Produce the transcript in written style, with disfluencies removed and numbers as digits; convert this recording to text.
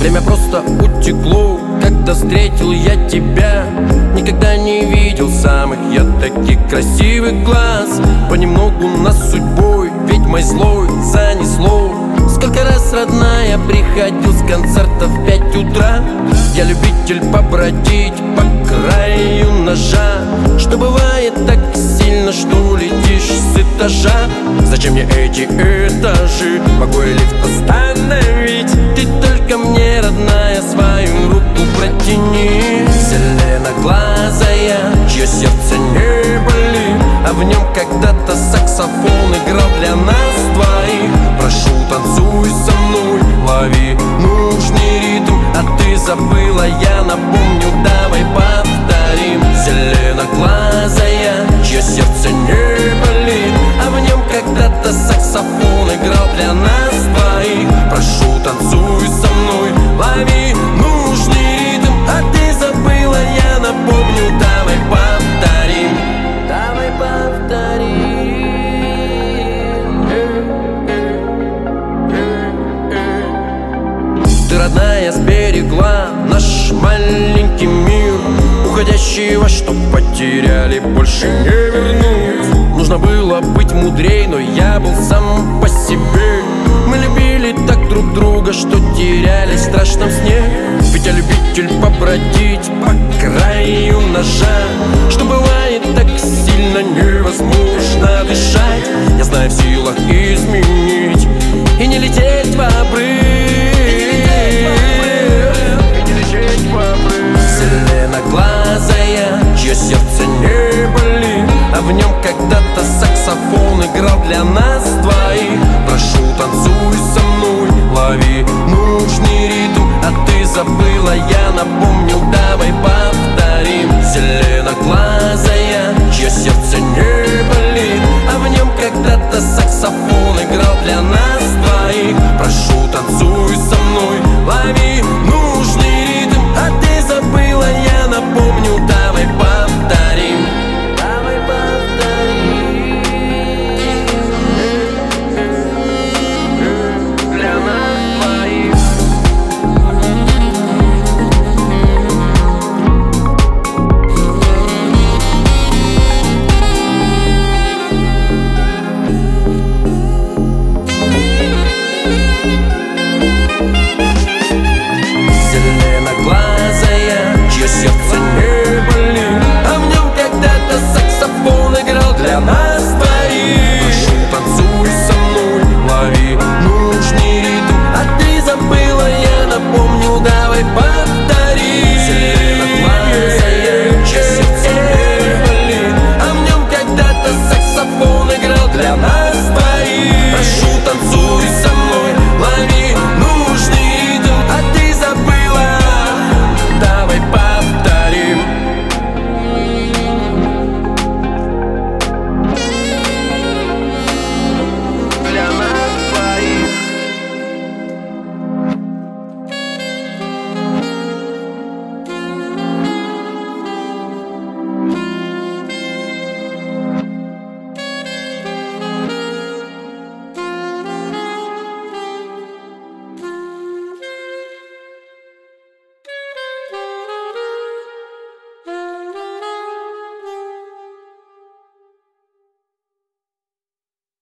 Время просто утекло, когда встретил я тебя. Никогда не видел самых я таких красивых глаз. Понемногу нас судьбой ведьмой злой занесло. Сколько раз, родная, приходил с концерта в 5 утра. Я любитель побродить по краю ножа, что бывает так сильно, что летишь с этажа. Зачем мне эти этажи? Могу я лифт остановить? Ты только мне, родная, свою руку протяни. Зеленоглазая, чье сердце не болит, а в нем когда-то саксофон играл для нас двоих. Прошу, танцуй со мной, лови нужный ритм. А ты забыла, я напомню, давай повторим. Зеленоглазая, чье сердце не болит, а в нем когда-то саксофон играл для нас двоих. Прошу, танцуй со мной, лови нужный ритм. А ты забыла, я напомню, давай повторим. Давай повторим. Ты, родная, сберегла наш маленький мир, уходящего, что потеряли, больше не вернуть. Нужно было быть мудрей, но я был сам по себе. Мы любили так друг друга, что терялись в страшном сне. Ведь я любитель побродить по краю ножа, что бывает так сильно невозможно дышать. Я знаю, в силах изменить и не лететь в обрыв. Зеленоглазая, чье сердце не болит, а в нем когда-то саксофон играл для нас два.